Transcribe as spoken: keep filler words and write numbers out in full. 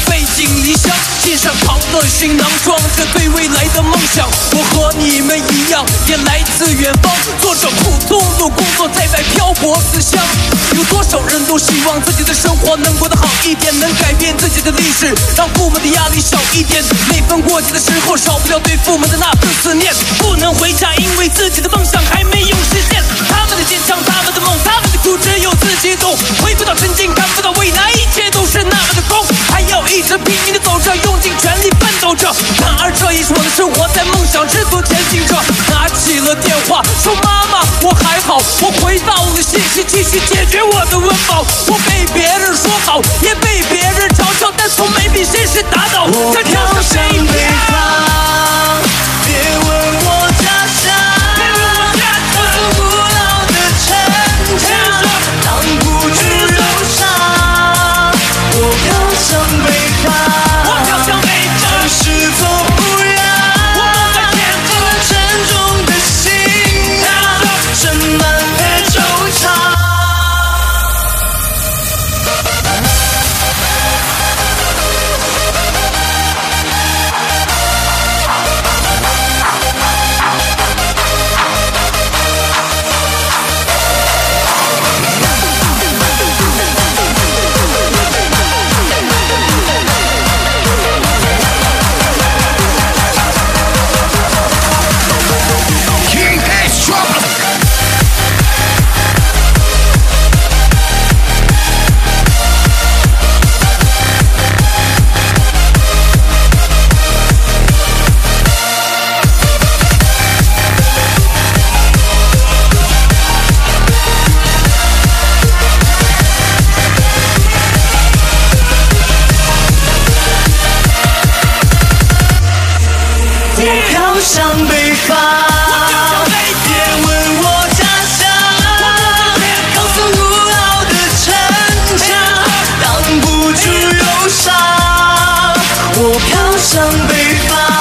背井离乡，肩上扛了行囊，装着对未来的梦想。我和你们一样，也来自远方，做着普通的工作，在外漂泊思乡。有多少人都希望自己的生活能过得好一点，能改变自己的历史，让父母的压力少一点。每逢过节的时候，少不了对父母的那份思念。不能回家，因为自己的梦想还没有实现。他们的坚强，他们的梦，他们的苦，只有自己懂。回不到曾经，看不到未来，一切都是那么的空。还要一直拼命的走着，用尽全力奋斗着。然而这也是我的生活，在梦想之途前行着。拿起了电话，说妈妈，我还好。我回到了现实，继续解决我的温饱。我被别人说好，也被别人嘲笑，但从没被现实打倒。 我飘向北方，别问我家乡，我从古老的城墙，挡不住忧伤。我飘向北方， 我飘向北方， 城市风不让， 我在前这沉重的行囊，盛满了惆怅。我飘向北方，别问我家乡，高耸古老的城墙，挡不住忧伤。我飘向北方。